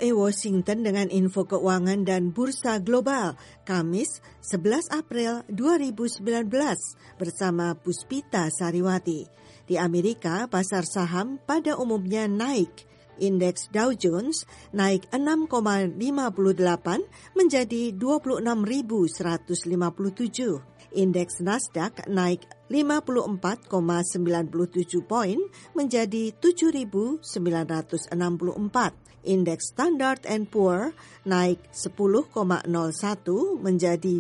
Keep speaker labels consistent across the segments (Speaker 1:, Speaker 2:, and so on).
Speaker 1: VOA Washington dengan info keuangan dan bursa global, Kamis 11 April 2019 bersama Puspita Sariwati. Di Amerika, pasar saham pada umumnya naik. Indeks Dow Jones naik 6,58 menjadi 26.157. Indeks Nasdaq naik 54,97 poin menjadi 7.964. Indeks Standard & Poor naik 10,01 menjadi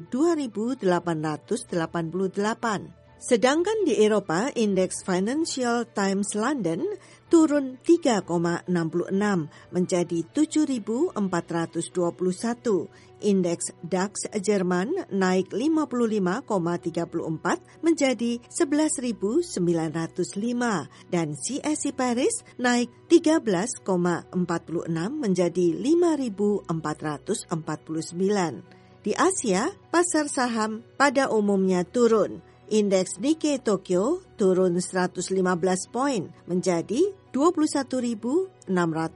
Speaker 1: 2.888. Sedangkan di Eropa, indeks Financial Times London turun 3,66 menjadi 7.421. Indeks DAX Jerman naik 55,34 menjadi 11.905 dan CAC Paris naik 13,46 menjadi 5.449. Di Asia, pasar saham pada umumnya turun. Indeks Nikkei Tokyo turun 115 poin menjadi 21.687.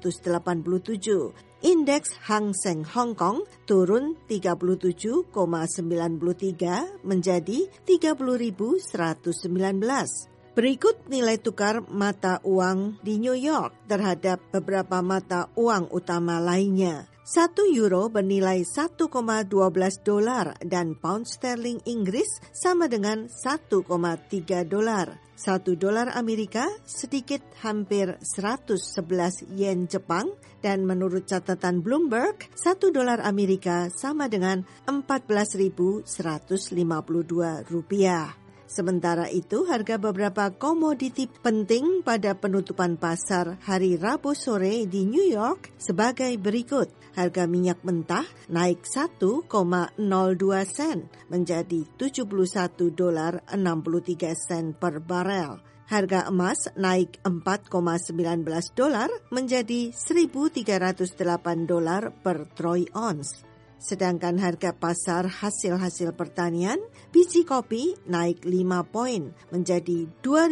Speaker 1: Indeks Hang Seng Hong Kong turun 37,93 menjadi 30.119. Berikut nilai tukar mata uang di New York terhadap beberapa mata uang utama lainnya. 1 euro bernilai 1,12 dolar dan pound sterling Inggris sama dengan 1,3 dolar. 1 dolar Amerika sedikit hampir 111 yen Jepang dan menurut catatan Bloomberg, 1 dolar Amerika sama dengan 14.152 rupiah. Sementara itu, harga beberapa komoditi penting pada penutupan pasar hari Rabu sore di New York sebagai berikut. Harga minyak mentah naik 1,02 sen menjadi 71 dolar 63 sen per barel. Harga emas naik 4,19 dolar menjadi 1.308 dolar per troy ounce. Sedangkan harga pasar hasil-hasil pertanian, biji kopi naik 5 poin menjadi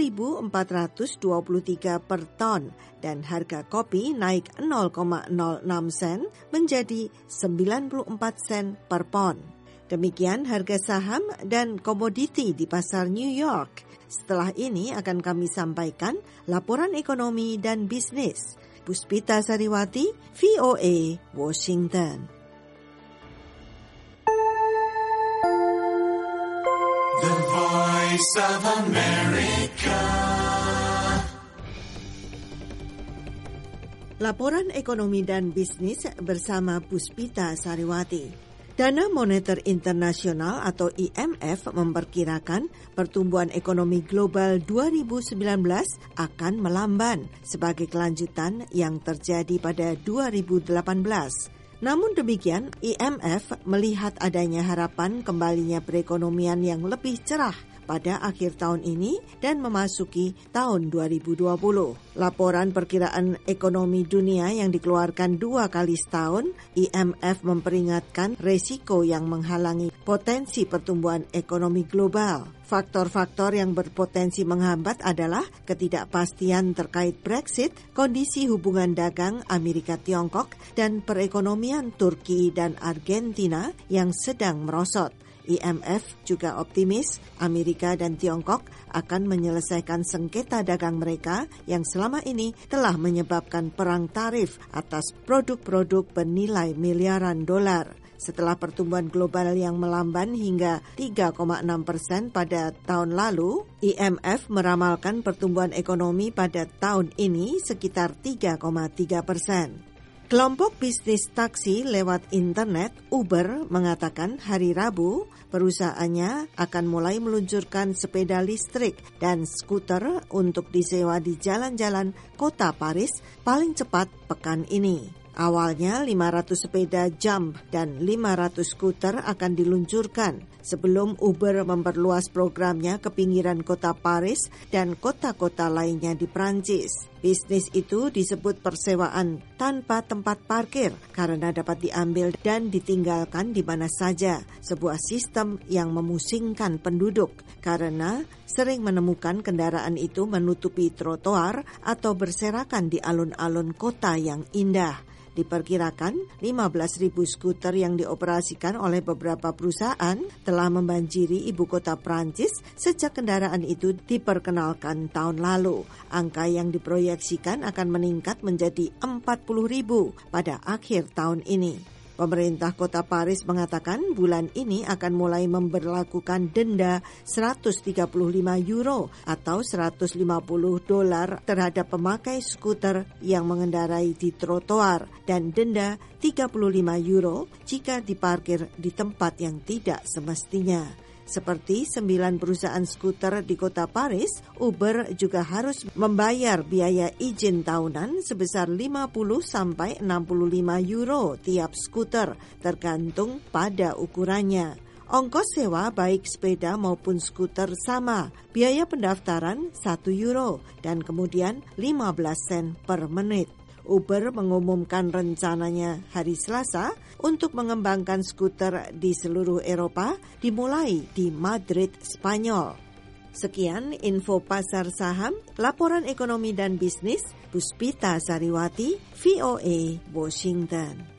Speaker 1: 2.423 per ton dan harga kopi naik 0,06 sen menjadi 94 sen per pon. Demikian harga saham dan komoditi di pasar New York. Setelah ini akan kami sampaikan laporan ekonomi dan bisnis. Puspita Sariwati, VOA, Washington.
Speaker 2: The Voice of America.
Speaker 1: Laporan ekonomi dan bisnis bersama Puspita Sariwati. Dana Moneter Internasional atau IMF memperkirakan pertumbuhan ekonomi global 2019 akan melamban sebagai kelanjutan yang terjadi pada 2018. Namun demikian, IMF melihat adanya harapan kembalinya perekonomian yang lebih cerah pada akhir tahun ini dan memasuki tahun 2020. Laporan perkiraan ekonomi dunia yang dikeluarkan 2 kali setahun, IMF memperingatkan resiko yang menghalangi potensi pertumbuhan ekonomi global. Faktor-faktor yang berpotensi menghambat adalah ketidakpastian terkait Brexit, kondisi hubungan dagang Amerika-Tiongkok, dan perekonomian Turki dan Argentina yang sedang merosot. IMF juga optimis Amerika dan Tiongkok akan menyelesaikan sengketa dagang mereka yang selama ini telah menyebabkan perang tarif atas produk-produk bernilai miliaran dolar. Setelah pertumbuhan global yang melamban hingga 3,6% pada tahun lalu, IMF meramalkan pertumbuhan ekonomi pada tahun ini sekitar 3,3%. Kelompok bisnis taksi lewat internet Uber mengatakan hari Rabu perusahaannya akan mulai meluncurkan sepeda listrik dan skuter untuk disewa di jalan-jalan kota Paris paling cepat pekan ini. Awalnya 500 sepeda Jump dan 500 skuter akan diluncurkan sebelum Uber memperluas programnya ke pinggiran kota Paris dan kota-kota lainnya di Prancis. Bisnis itu disebut persewaan tanpa tempat parkir karena dapat diambil dan ditinggalkan di mana saja, sebuah sistem yang memusingkan penduduk karena sering menemukan kendaraan itu menutupi trotoar atau berserakan di alun-alun kota yang indah. Diperkirakan 15.000 skuter yang dioperasikan oleh beberapa perusahaan telah membanjiri ibu kota Prancis sejak kendaraan itu diperkenalkan tahun lalu. Angka yang diproyeksikan akan meningkat menjadi 40.000 pada akhir tahun ini. Pemerintah kota Paris mengatakan bulan ini akan mulai memberlakukan denda 135 euro atau $150 terhadap pemakai skuter yang mengendarai di trotoar dan denda 35 euro jika diparkir di tempat yang tidak semestinya. Seperti 9 perusahaan skuter di kota Paris, Uber juga harus membayar biaya izin tahunan sebesar 50-65 euro tiap skuter, tergantung pada ukurannya. Ongkos sewa baik sepeda maupun skuter sama, biaya pendaftaran 1 euro dan kemudian 15 sen per menit. Uber mengumumkan rencananya hari Selasa untuk mengembangkan skuter di seluruh Eropa dimulai di Madrid, Spanyol. Sekian info pasar saham, laporan ekonomi dan bisnis, Puspita Sariwati, VOA, Washington.